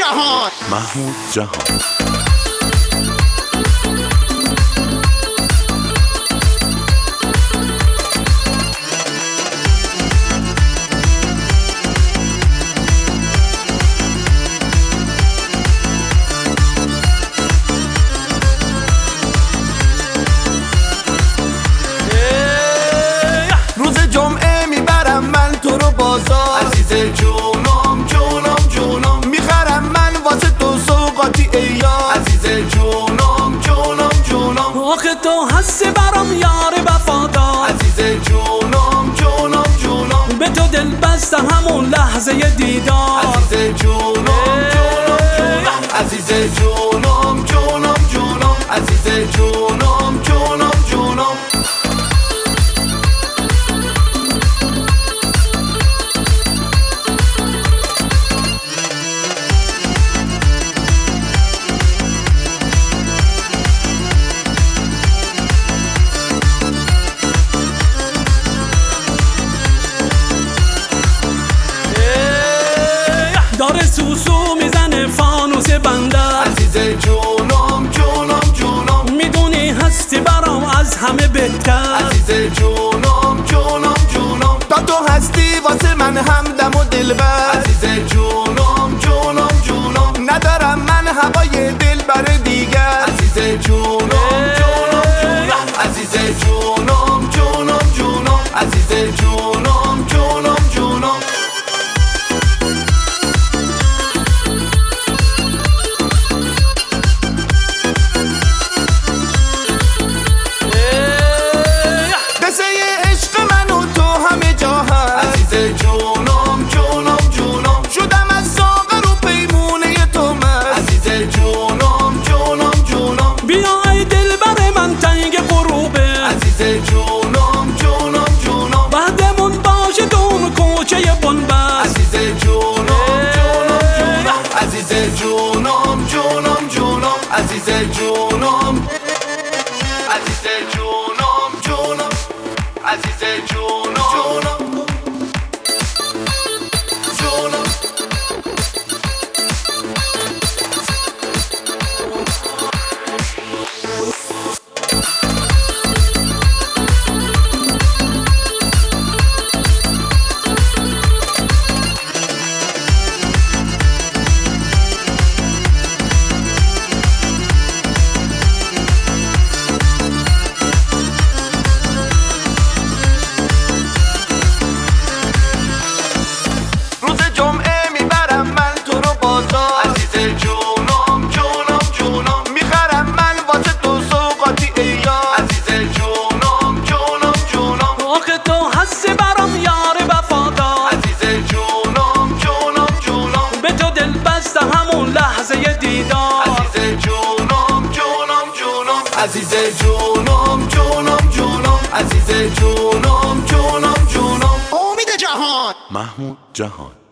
جهان محمود جهان روز جمعه میبرم من تو رو بازار، عزیز جونم جونم جونم، میخرم من واسه تو سوغاتی ایار، عزیز جونم جونم جونم، آخه تو هستی برام یار وفادار، عزیز جونم جونم جونم، به تو دل بستم همون لحظه دیدار، عزیز جونم جونم جونم، عزیز جونم جونم جونم، عزیز جونم جونم جونم. داره سوسو میزنه فانوس بندر، عزیز جونم جونم جونم، میدونی هستی برام از همه بهتر، عزیز جونم جونم جونم، تا تو هستی واسه من همدم و دلبر، عزیز جونم جونم جونم، ندارم من هوای دل بر دیگر، عزیز جونم جونم جونم، عزیز جونم جونم جونم، عزیز جونم جونم جونم. جونم جونم جونم، شدم از ساغر و پیمونه تو من، عزیز جونم جونم جونم، بیا ای دل بر من تنگ غروبه، عزیز جونم جونم جونم، بعدمون باشه دون کوچه بنبست، عزیز جونم جونم جونم، عزیز جونم جونم جونم، عزیز جونم، عزیز جونم جونم، عزیز جونم جونم. عزیز جونم جونم جونم، عزیز جونم جونم جونم. امید جهان محمود جهان.